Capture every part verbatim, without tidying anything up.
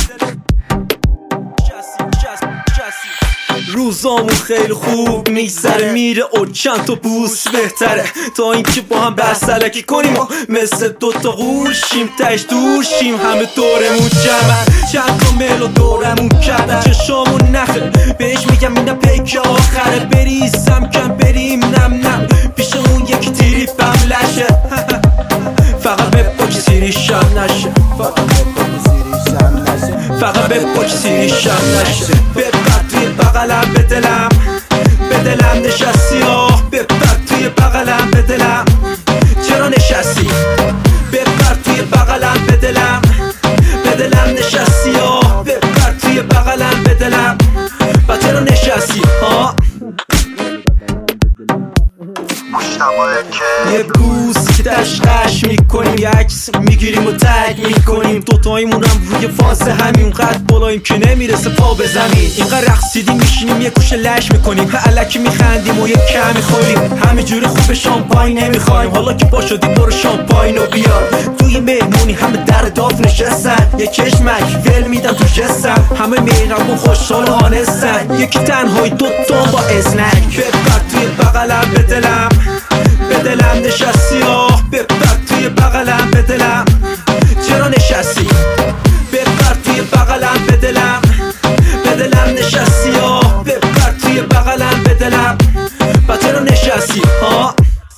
روزامون خیلی خوب میگذره، میره و چند تا بوس بهتره تا اینکه با هم بحث سلکی کنیم و مثل دوتا قوشیم تش دوشیم. همه دورمون جمعن، چند تا ملو دورمون کردن، چشامون نخه بهش میگم اینم پیک آخره. بریزم کم بریم نم نم پیش اون یکی تریپم لشه فقط به پاک سیریشم نشه، فقط به پاک سیریشم نشه. بپر توی بغلم به دلم، به دلم نشستی آه. بپر توی بغلم به دلم، چرا نشستی؟ بپر توی بغلم به دلم، به دلم نشستی آه. بپر توی بغلم به دلم، با چرا نشستی ها؟ یه بوس که دشقش میکنیم، یه عکس میگیریم و تگ میکنیم، دوتاییمون هم روی فاز همین قد بالاییم که نمیرسه پا به زمین. اینقدر رقصیدیم میشینیم یه کوشه لش میکنیم، الکی میخندیم و یه کم میخوریم، همه جوری خوب شامپاین نمیخوایم. حالا که پا شدی برو شامپاینو بیار. توی مهمونی همه در داف نشستن، یه چشمک ول میدن تو جسم، همه مهربون خوشحال و آنستن، یکی تنهایی دوتا با ازنک. بپر توی بغلم به دلم، به دلم نشستی آه. بپر توی بغلم به دلم، چرا نشستی؟ بپر توی بغلم به دلم، به دلم نشستی آه. بپر توی بغلم به دلم، با چرا نشستی ها؟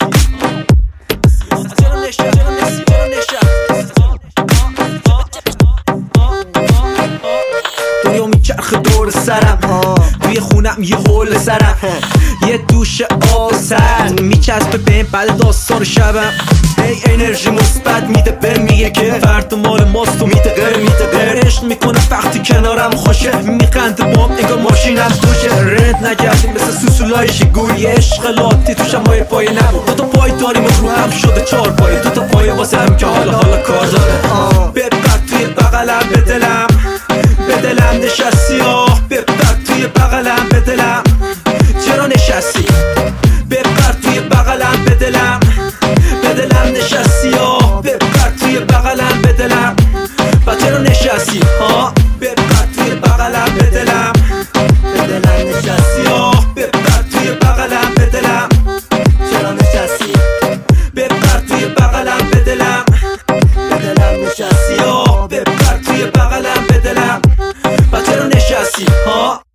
دنیا میچرخه دور سرم، توی خونم یه هول سرم، یه دوش آسن میچسبه بهم بعد داستان شبم. هی انرژی مثبت میده به میگه که فرد مال ماست و میده غیر میده غیر. عشق میکنه وقتی کنارم خوشه، میخنده بام انگار ماشینم توشه. رد نگردیم مثل سوسولای شیگوری، عشق لاتی توشم های پای نم. دوتا پای داریم و رو هم شده چار پای، دوتا پای واسه هم که حالا حالا کار داره. بپر توی بغلم به دلم، به دلم نشستی آه. بپر توی بغلم به دلم، چرا نشستی؟ بپر توی بغلم به دلم، به دلم نشستی آه. بپر توی بغلم به دلم، با چرا نشستی ها؟ بپر توی بغلم به دلم، به دلم نشستی آه. بپر توی بغلم به دلم، چرا نشستی؟ بپر توی بغلم به دلم، به دلم نشستی آه. بپر توی بغلم به دلم، با چرا نشستی ها؟